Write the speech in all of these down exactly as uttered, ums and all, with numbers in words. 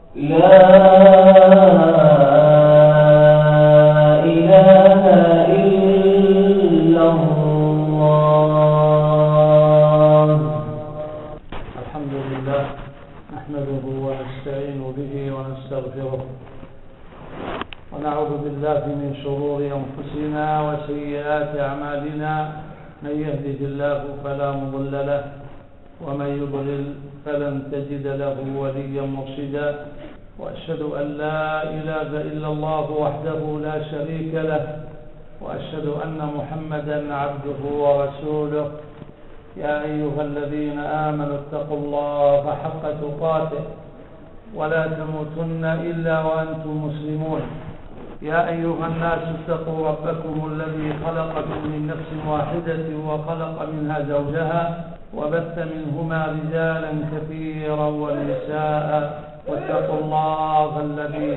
لا إله إلا الله. الحمد لله نحمده ونستعين به ونستغفره ونعوذ بالله من شرور أنفسنا وسيئات أعمالنا. من يهده الله فلا مضل له ومن يضلل فلن تجد له وليا مرشدا. وأشهد أن لا إله إلا الله وحده لا شريك له وأشهد أن محمدا عبده ورسوله. يا أيها الذين آمنوا اتقوا الله حق تقاته ولا تموتن إلا وأنتم مسلمون. يا أيها الناس اتقوا ربكم الذي خلقكم من نفس واحدة وخلق منها زوجها وبث منهما رجالا كثيرا ونساء واتقوا الله الذي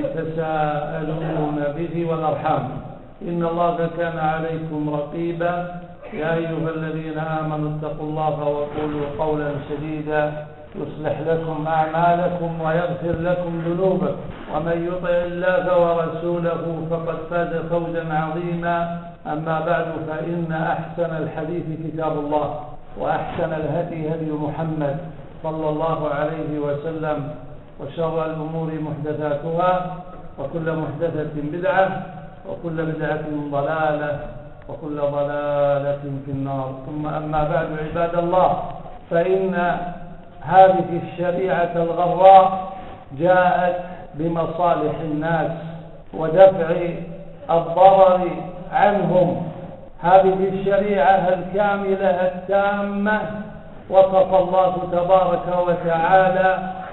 تساءلون به والأرحام إن الله كان عليكم رقيبا. يا أيها الذين آمنوا اتقوا الله وقولوا قولا سديدا يصلح لكم أعمالكم ويغفر لكم ذنوبكم ومن يطع الله ورسوله فقد فاز فوزا عظيما. أما بعد فإن أحسن الحديث كتاب الله وأحسن الهدي هدي محمد صلى الله عليه وسلم وشر الأمور محدثاتها وكل محدثة بدعة وكل بدعة ضلالة وكل ضلالة في النار. ثم أما بعد عباد الله، فإن هذه الشريعة الغراء جاءت بمصالح الناس ودفع الضرر عنهم. هذه الشريعة الكاملة التامة وصف الله تبارك وتعالى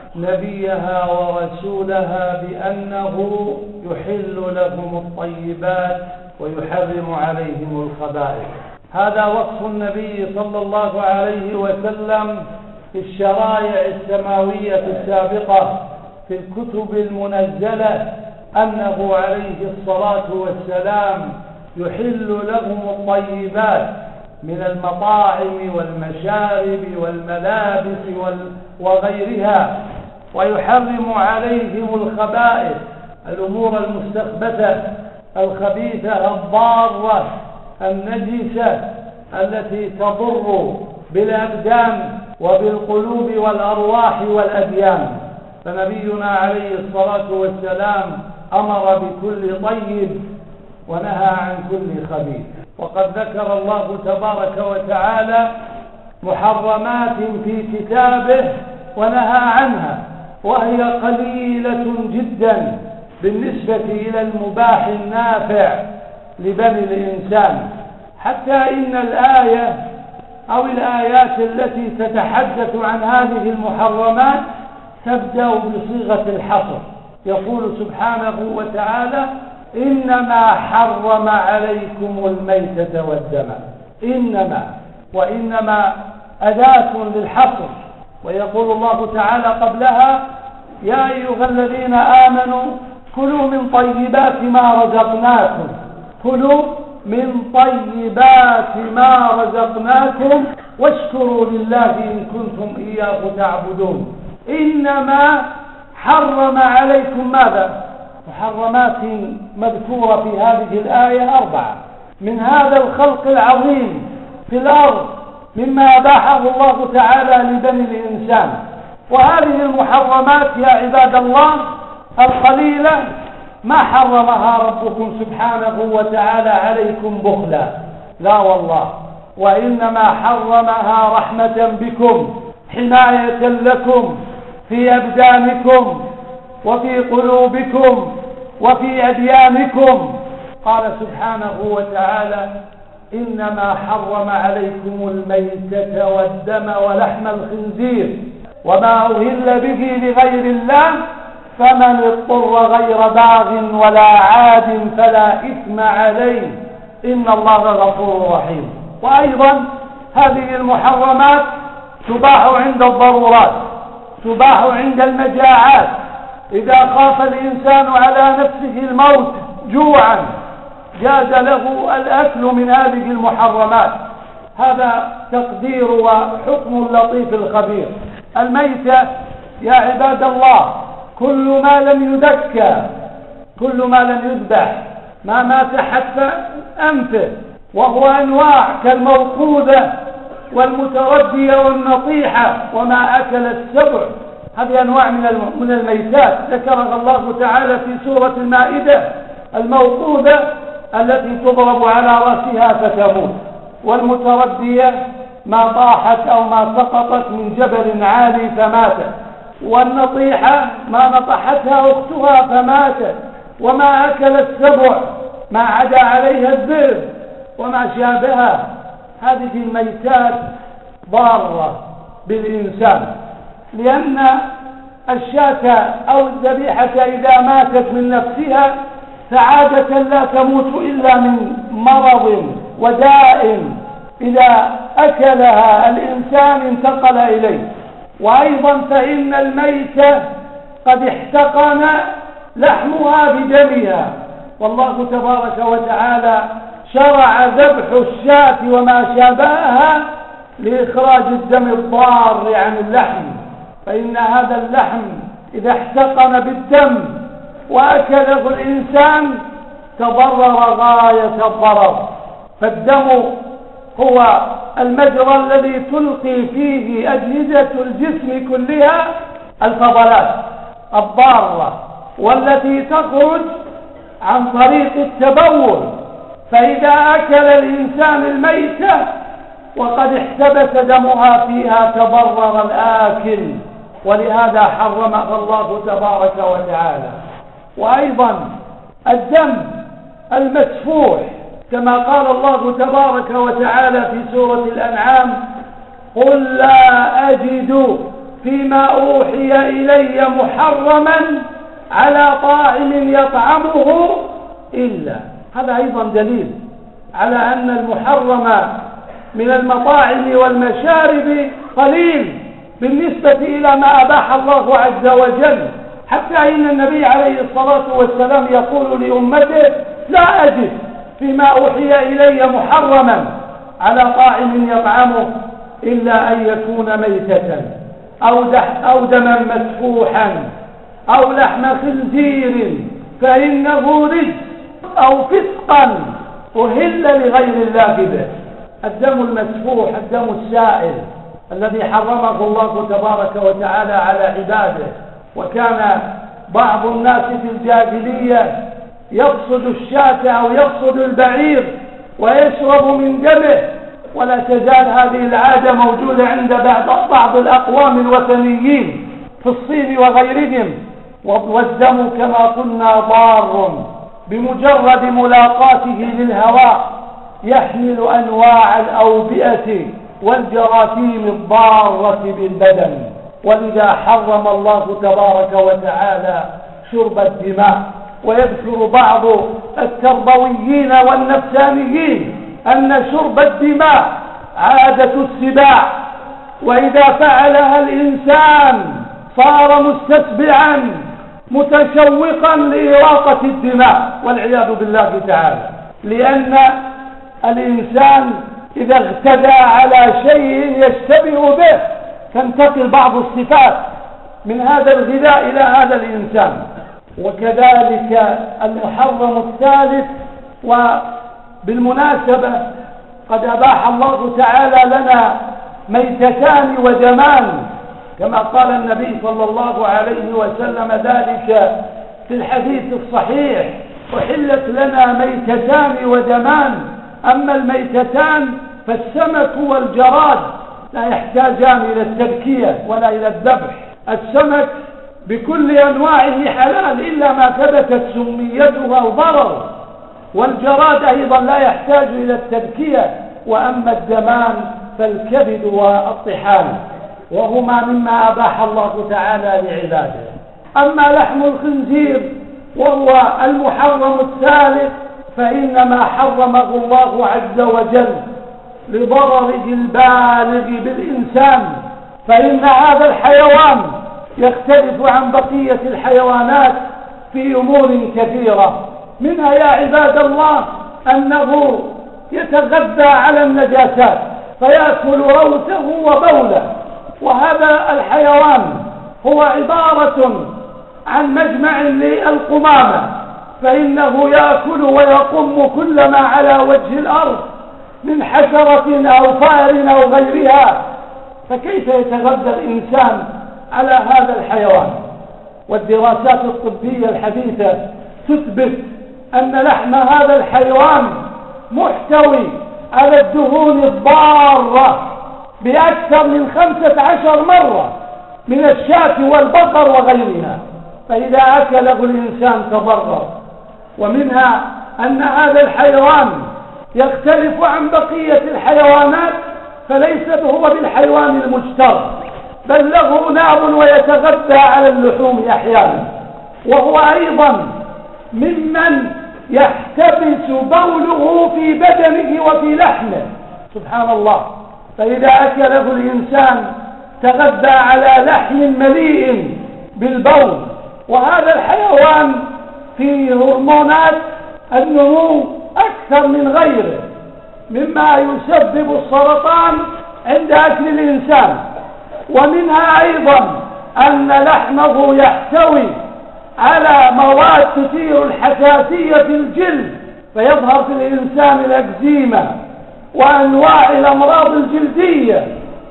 نبيها ورسولها بأنه يحل لهم الطيبات ويحرم عليهم الخبائث. هذا وصف النبي صلى الله عليه وسلم في الشرائع السماوية السابقة في الكتب المنزلة أنه عليه الصلاة والسلام يحل لهم الطيبات من المطاعم والمشارب والملابس وغيرها ويحرم عليهم الخبائث، الأمور المستخبثة الخبيثة الضارة النجسة التي تضر بالأبدان وبالقلوب والأرواح والأديان. فنبينا عليه الصلاة والسلام أمر بكل طيب ونهى عن كل خبيث. وقد ذكر الله تبارك وتعالى محرمات في كتابه ونهى عنها، وهي قليلة جدا بالنسبة إلى المباح النافع لبني الإنسان، حتى إن الآية أو الآيات التي تتحدث عن هذه المحرمات تبدأ بصيغة الحصر. يقول سبحانه وتعالى: إنما حرم عليكم الميتة والدم. إنما وإنما أداة للحصر. ويقول الله تعالى قبلها: يا أيها الذين آمنوا كلوا من طيبات ما رزقناكم كلوا من طيبات ما رزقناكم واشكروا لله إن كنتم إياه تعبدون. إنما حرم عليكم ماذا؟ محرمات مذكورة في هذه الآية أربعة، من هذا الخلق العظيم في الأرض مما أباحه الله تعالى لبني الإنسان. وهذه المحرمات يا عباد الله القليلة ما حرمها ربكم سبحانه وتعالى عليكم بخلا، لا والله، وإنما حرمها رحمة بكم، حماية لكم في أبدانكم وفي قلوبكم وفي أديانكم. قال سبحانه وتعالى: إنما حرم عليكم الميتة والدم ولحم الخنزير وما أهل به لغير الله فمن اضطر غير باغ ولا عاد فلا إثم عليه إن الله غفور رحيم. وأيضا هذه المحرمات تباح عند الضرورات، تباح عند المجاعات، إذا خاف الإنسان على نفسه الموت جوعا جاز له الأكل من هذه المحرمات. هذا تقدير وحكم اللطيف الخبير. الميتة يا عباد الله كل ما لم يذكى، كل ما لم يذبح، ما مات حتى أنفه، وهو أنواع كالموقوذة والمتردية والنطيحة وما أكل السبع. هذه أنواع من الميتات ذكرها الله تعالى في سورة المائدة. الموقوذة التي تضرب على رأسها فتموت، والمتردية ما طاحت أو ما سقطت من جبل عالي فماتت، والنطيحة ما نطحتها أختها فماتت، وما أكل السبع ما عدا عليها الذئب وما شابهها. هذه الميتات ضارة بالإنسان، لأن الشاة أو الذبيحة إذا ماتت من نفسها فعادة لا تموت إلا من مرض وداء إذا أكلها الإنسان انتقل إليه. وأيضا فإن الميتة قد احتقن لحمها بدمها، والله تبارك وتعالى شرع ذبح الشاة وما شابهها لإخراج الدم الضار عن اللحم، فإن هذا اللحم إذا احتقن بالدم وأكله الإنسان تضرر غاية الضرر. فالدم هو المجرى الذي تلقي فيه أجهزة الجسم كلها الفضلات الضارة والتي تخرج عن طريق التبول. فإذا أكل الإنسان الميتة وقد احتبس دمها فيها تضرر الآكل، ولهذا حرمها الله تبارك وتعالى. وأيضا الدم المسفوح كما قال الله تبارك وتعالى في سورة الأنعام: قل لا أجد فيما أوحي إلي محرما على طاعم يطعمه إلا. هذا أيضا دليل على أن المحرم من المطاعم والمشارب قليل بالنسبة إلى ما أباح الله عز وجل، حتى إن النبي عليه الصلاة والسلام يقول لأمته: لا أجد فيما أوحي إلي محرما على طاعم يطعمه إلا أن يكون ميتة أو دما مسفوحا أو لحم خنزير فإنه رجس أو فسقا أهل لغير الله به. الدم المسفوح، الدم السائل الذي حرمه الله تبارك وتعالى على عباده. وكان بعض الناس في الجاهلية يقصد الشاة أو يقصد البعير ويشرب من دمه، ولا تزال هذه العادة موجودة عند بعض الأقوام الوثنيين في الصين وغيرهم. والدم كما قلنا ضار، بمجرد ملاقاته للهواء يحمل أنواع الأوبئة والجراثيم الضارة بالبدن، ولذا حرم الله تبارك وتعالى شرب الدماء. ويذكر بعض التربويين والنفسانيين أن شرب الدماء عادة السباع، وإذا فعلها الإنسان صار مستتبعا متشوقا لإراقة الدماء والعياذ بالله تعالى، لأن الإنسان إذا اغتدى على شيء يشتبه به تنتقل بعض الصفات من هذا الغذاء إلى هذا الإنسان. وكذلك المحرم الثالث، وبالمناسبة قد أباح الله تعالى لنا ميتتان ودمان كما قال النبي صلى الله عليه وسلم ذلك في الحديث الصحيح: أحلت لنا ميتتان ودمان. أما الميتتان فالسمك والجراد لا يحتاجان إلى التذكية ولا إلى الذبح. السمك بكل أنواعه حلال إلا ما ثبتت سميته أو ضرر، والجراد أيضا لا يحتاج إلى التذكية. وأما الدمان فالكبد والطحال، وهما مما أباح الله تعالى لعباده. أما لحم الخنزير وهو المحرم الثالث فإنما حرمه الله عز وجل لضرره البالغ بالإنسان، فإن هذا الحيوان يختلف عن بقية الحيوانات في أمور كثيرة، منها يا عباد الله أنه يتغذى على النجاسات فيأكل روثه وبوله. وهذا الحيوان هو عبارة عن مجمع للقمامة فإنه يأكل ويقم كل ما على وجه الأرض من حشرة أو فار أو غيرها، فكيف يتغذى الإنسان على هذا الحيوان؟ والدراسات الطبية الحديثة تثبت أن لحم هذا الحيوان محتوي على الدهون الضارة بأكثر من خمسة عشر مرة من الشاة والبقر وغيرها، فإذا أكله الإنسان تضرر. ومنها أن هذا الحيوان يختلف عن بقية الحيوانات، فليس هو بالحيوان المجتر، بل له ناب ويتغذى على اللحوم أحيانا، وهو أيضا ممن يحتبس بوله في بدنه وفي لحمه، سبحان الله. فإذا أكله الإنسان تغذى على لحم مليء بالبول، وهذا الحيوان فيه هرمونات النمو أكثر من غيره، مما يسبب السرطان عند أكل الإنسان. ومنها أيضا أن لحمه يحتوي على مواد تثير الحساسية في الجلد، فيظهر في الإنسان الأكزيما وأنواع الأمراض الجلدية.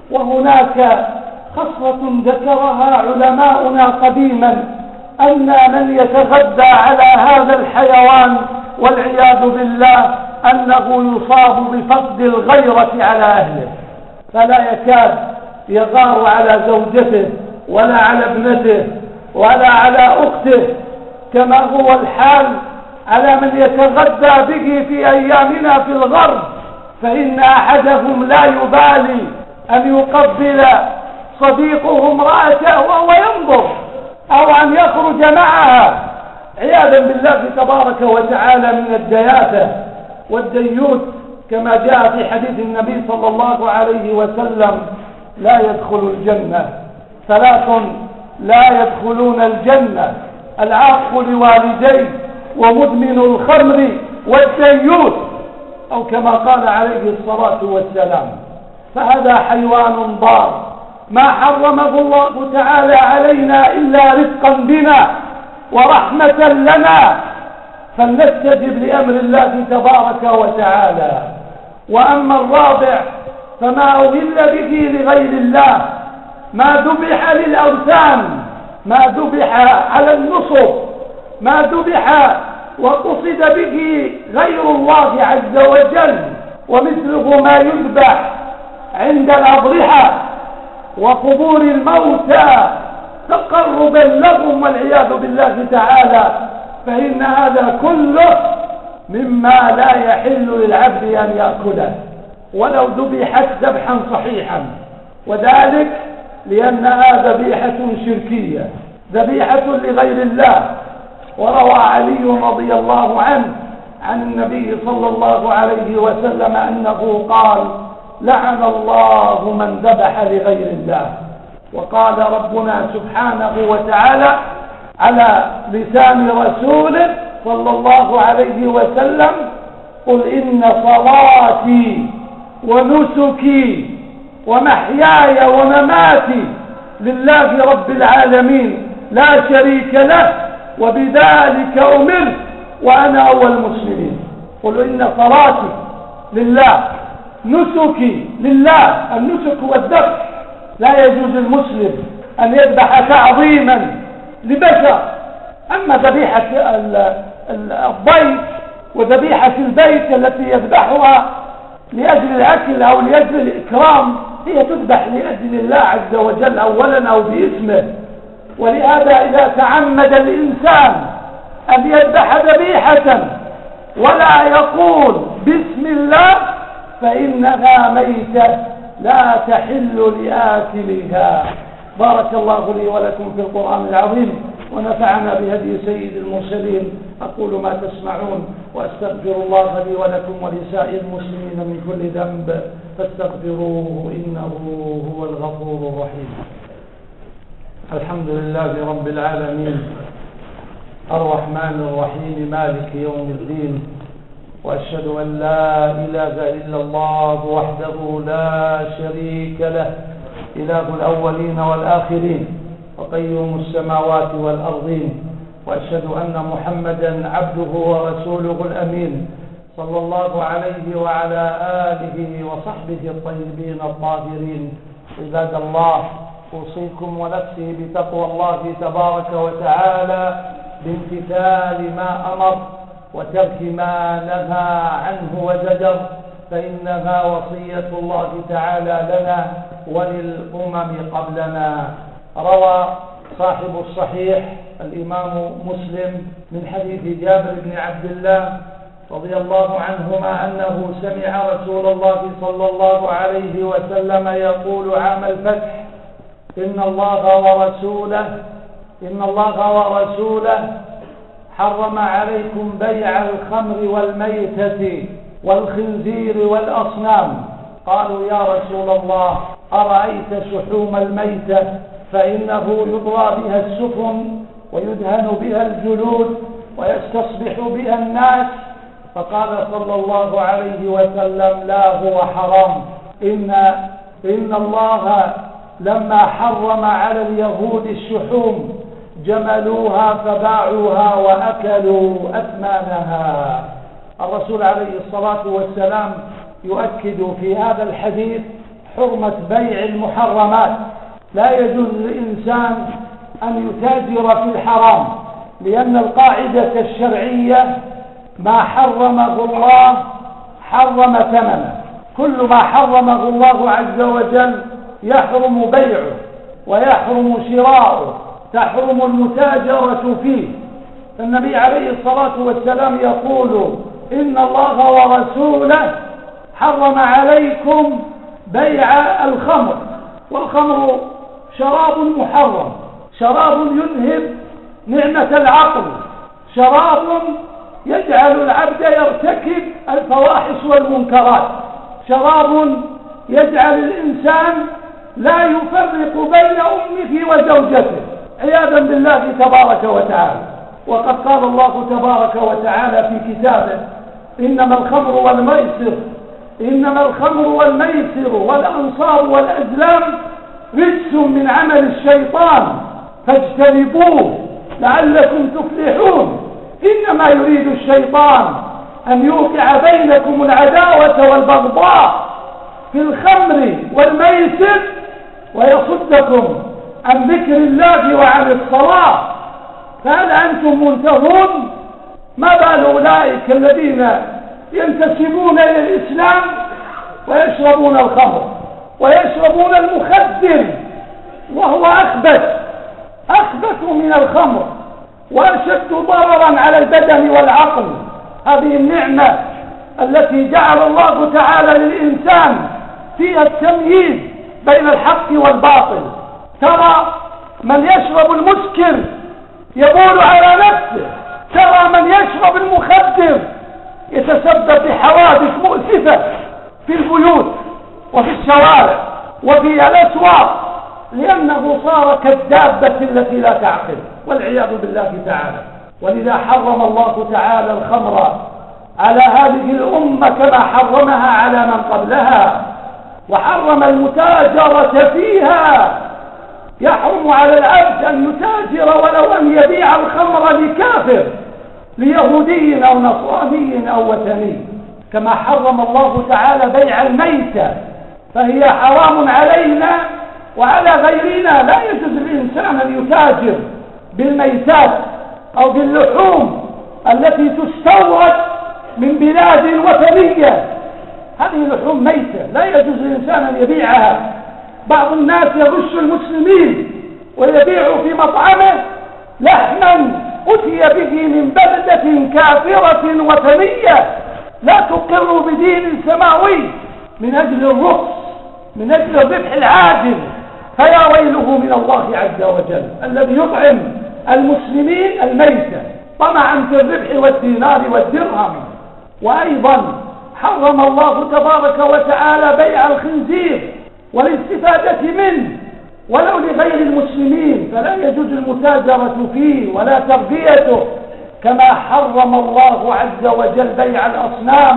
وهناك خصلة ذكرها علماؤنا قديما، أن من يتغذى على هذا الحيوان والعياذ بالله أنه يصاب بفقد الغيرة على أهله، فلا يكاد يغار على زوجته ولا على ابنته ولا على أخته، كما هو الحال على من يتغذى به في أيامنا في الغرب، فإن أحدهم لا يبالي أن يقبل صديقه امرأته وهو ينظر، أو أن يخرج معها عياذا بالله تبارك وتعالى من الدياثة والديوث، كما جاء في حديث النبي صلى الله عليه وسلم: لا يدخل الجنة ثلاث لا يدخلون الجنة: العاق لوالديه، ومدمن الخمر، والديوث، أو كما قال عليه الصلاة والسلام. فهذا حيوان ضار ما حرمه الله تعالى علينا إلا رفقا بنا ورحمة لنا، فلنستجب لأمر الله تبارك وتعالى. وأما الرابع فما أهل به لغير الله، ما ذبح للأوثان، ما ذبح على النصب، ما ذبح وقصد به غير الله عز وجل، ومثله ما يذبح عند الأضرحة وقبور الموتى تقربا لهم والعياذ بالله تعالى، فإن هذا كله مما لا يحل للعبد أن يأكله ولو ذبحت ذبحا صحيحا، وذلك لأنها ذبيحة شركية، ذبيحة لغير الله. وروى علي رضي الله عنه عن النبي صلى الله عليه وسلم أنه قال: لعن الله من ذبح لغير الله. وقال ربنا سبحانه وتعالى على لسان رسوله صلى الله عليه وسلم: قل إن صلاتي ونسكي ومحياي ومماتي لله رب العالمين لا شريك له وبذلك أمرت وأنا أول المسلمين. قل إن صلاتي لله، نسكي لله، النسك هو الذبح، لا يجوز المسلم أن يذبح تعظيما لبشر. أما ذبيحة الضيف وذبيحة البيت التي يذبحها لأجل الأكل أو لأجل الإكرام هي تذبح لأجل الله عز وجل أولا أو باسمه. ولهذا إذا تعمد الإنسان أن يذبح ذبيحة ولا يقول بسم الله فإنها ميتة لا تحل لآكلها. بارك الله لي ولكم في القرآن العظيم، ونفعنا بهدي سيد المرسلين. أقول ما تسمعون، وأستغفر الله لي ولكم ولسائر المسلمين من كل ذنب فاستغفروه إنه هو الغفور الرحيم. الحمد لله رب العالمين الرحمن الرحيم مالك يوم الدين، وأشهد أن لا إله إلا الله وحده لا شريك له إله الأولين والآخرين، وقيوم السماوات والأرضين، وأشهد أن محمدا عبده ورسوله الأمين صلى الله عليه وعلى آله وصحبه الطيبين الطاهرين. عباد الله، أوصيكم ونفسي بتقوى الله تبارك وتعالى بامتثال ما أمر وترك ما نهى عنه وزجر، فإنها وصية الله تعالى لنا وللأمم قبلنا. روى صاحب الصحيح الإمام مسلم من حديث جابر بن عبد الله رضي الله عنهما أنه سمع رسول الله صلى الله عليه وسلم يقول عام الفتح: إن الله ورسوله إن الله ورسوله حرم عليكم بيع الخمر والميتة والخنزير والأصنام. قالوا: يا رسول الله، أرأيت شحوم الميتة فإنه يضرى بها السفن ويدهن بها الجلود ويستصبح بها الناس. فقال صلى الله عليه وسلم: لا، هو حرام. إن, إن الله لما حرم على اليهود الشحوم جملوها فباعوها وأكلوا أثمانها. الرسول عليه الصلاة والسلام يؤكد في هذا الحديث حرمة بيع المحرمات. لا يجوز للإنسان أن يتاجر في الحرام، لأن القاعدة الشرعية: ما حرمه الله حرم ثمنه. كل ما حرمه الله عز وجل يحرم بيعه ويحرم شراؤه، تحرم المتاجرة فيه. فالنبي عليه الصلاة والسلام يقول: إن الله ورسوله حرم عليكم بيع الخمر. والخمر شراب محرم، شراب يذهب نعمة العقل، شراب يجعل العبد يرتكب الفواحش والمنكرات، شراب يجعل الإنسان لا يفرق بين أمه وزوجته عياذا بالله تبارك وتعالى. وقد قال الله تبارك وتعالى في كتابه: إنما الخمر والميسر إنما الخمر والميسر والأنصاب والأزلام رجس من عمل الشيطان فاجتنبوه لعلكم تفلحون. إنما يريد الشيطان أن يوقع بينكم العداوة والبغضاء في الخمر والميسر ويصدكم عن ذكر الله وعن الصلاة. فهل أنتم منتهون؟ ما بال أولئك الذين ينتسبون إلى الإسلام ويشربون الخمر ويشربون المخدر، وهو أخبث أخبث من الخمر وأشد ضررا على البدن والعقل. هذه النعمة التي جعل الله تعالى للإنسان فيها التمييز بين الحق والباطل. ترى من يشرب المسكر يبول على نفسه، ترى من يشرب المخدر يتسبب بحوادث مؤسفة في البيوت وفي الشوارع وفي الأسواق، لأنه صار كالدابة التي لا تعقل والعياذ بالله تعالى. ولذا حرم الله تعالى الخمر على هذه الأمة كما حرمها على من قبلها، وحرم المتاجرة فيها. يحرم على العبد أن يتاجر ولو أن يبيع الخمر لكافر، ليهودي أو نصراني أو وثني. كما حرم الله تعالى بيع الميتة، فهي حرام علينا وعلى غيرنا. لا يجوز للإنسان أن يتاجر بالميتات أو باللحوم التي تستورد من بلاد وثنية. هذه لحوم ميتة لا يجوز للإنسان أن يبيعها. بعض الناس يغش المسلمين ويبيع في مطعمه لحما أتي به من بلدة كافرة وثنية لا تقر بدين سماوي من أجل الرخص، من أجل الربح العاجل. فيا ويله من الله عز وجل الذي يطعم المسلمين الميتة طمعا في الربح والدينار والدرهم. وأيضا حرم الله تبارك وتعالى بيع الخنزير والاستفادة منه ولو لغير المسلمين، فلا يجوز المتاجرة فيه ولا تربيته. كما حرم الله عز وجل بيع الأصنام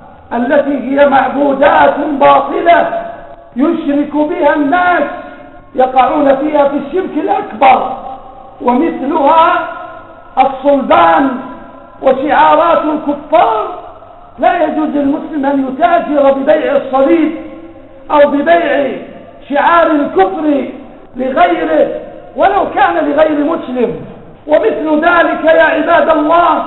التي هي معبودات باطلة يشرك بها الناس يقعون فيها في الشرك الأكبر، ومثلها الصلبان وشعارات الكفار. لا يجوز للمسلم أن يتاجر ببيع الصليب أو ببيع شعار الكفر لغيره ولو كان لغير مسلم. ومثل ذلك يا عباد الله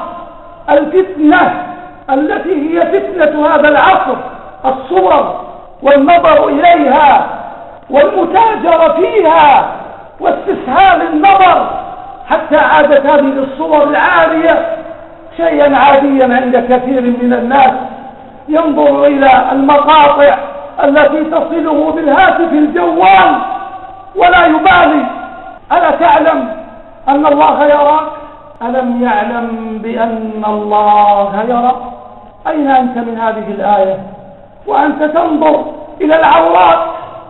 الفتنة التي هي فتنة هذا العصر، الصور والنظر إليها والمتاجرة فيها واستسهال النظر، حتى عادت هذه الصور العارية شيئا عاديا عند كثير من الناس. ينظر إلى المقاطع التي تصله بالهاتف الجوال ولا يبالي. ألا تعلم أن الله يراك؟ ألم يعلم بأن الله يرى؟ أين أنت من هذه الآية وأنت تنظر إلى العورات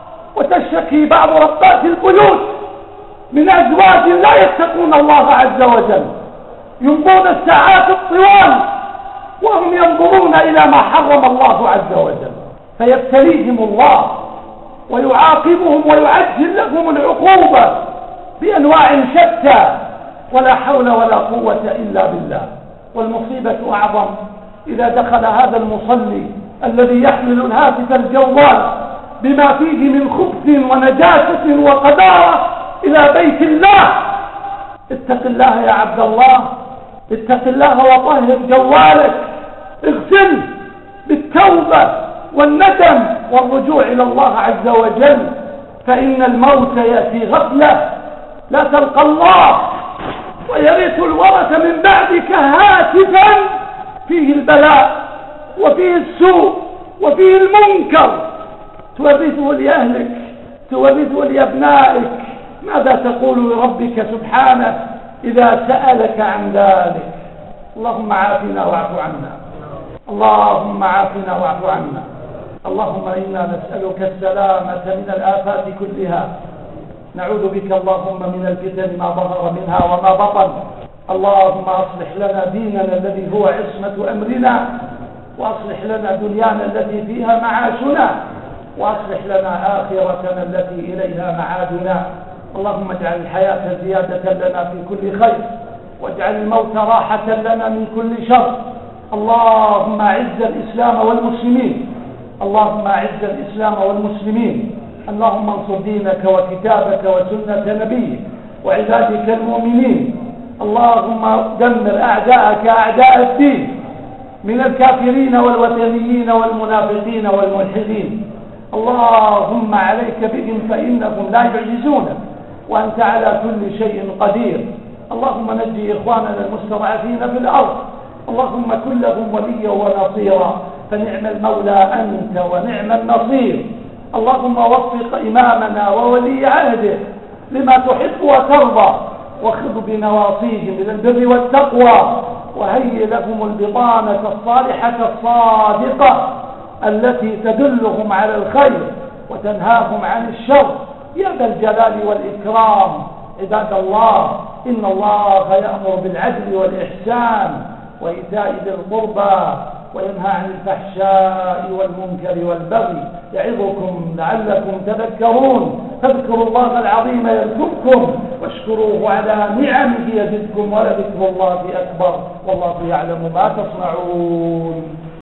وتشتكي بعض ربات البيوت من أزواج لا يتقون الله عز وجل، يمضون الساعات الطوال وهم ينظرون إلى ما حرم الله عز وجل، فيبتليهم الله ويعاقبهم ويعجل لهم العقوبة بأنواع شتى، ولا حول ولا قوة إلا بالله. والمصيبة أعظم إذا دخل هذا المصلي الذي يحمل الهاتف الجوال بما فيه من خبث ونجاسة وقذارة إلى بيت الله. اتق الله يا عبد الله، اتق الله وطهر جوالك، اغسل بالتوبة والندم والرجوع إلى الله عز وجل، فإن الموت يأتي غفلة لا تلقى الله، ويرث الورث من بعدك هاتفا فيه البلاء وفيه السوء وفيه المنكر، تورثه لأهلك، تورثه لأبنائك. ماذا تقول لربك سبحانه إذا سألك عن ذلك؟ اللهم عافنا واعف عنا، اللهم عافنا واعف عنا. اللهم إنا نسألك السلامة من الآفات كلها، نعوذ بك اللهم من الفتن ما ظهر منها وما بطن. اللهم أصلح لنا ديننا الذي هو عصمة أمرنا، وأصلح لنا دنيانا التي فيها معاشنا، وأصلح لنا آخرتنا التي إليها معادنا. اللهم اجعل الحياة زيادة لنا في كل خير، واجعل الموت راحة لنا من كل شر. اللهم أعز الإسلام والمسلمين، اللهم أعز الإسلام والمسلمين. اللهم انصر دينك وكتابك وسنة نبيك وعبادك المؤمنين. اللهم دمر أعداءك أعداء الدين من الكافرين والوثنيين والمنافقين والملحدين. اللهم عليك بهم فإنهم لا يعجزونك، وأنت على كل شيء قدير. اللهم نجي إخواننا المستضعفين في الأرض، اللهم كن لهم وليا ونصيرا، فنعم المولى أنت ونعم النصير. اللهم وفق إمامنا وولي عهده لما تحب وترضى، وخذ بنواصيهم إلى البر والتقوى، وهيئ لهم البطانة الصالحة الصادقة التي تدلهم على الخير وتنهاهم عن الشر يا ذا الجلال والإكرام. عباد الله، إن الله يأمر بالعدل والإحسان وإيتاء ذي القربى وينهى عن الفحشاء والمنكر والبغي، يعظكم لعلكم تذكرون. فاذكروا الله العظيم يذكركم، واشكروه على نعمه يزدكم، ولذكر الله أكبر، والله يعلم ما تصنعون.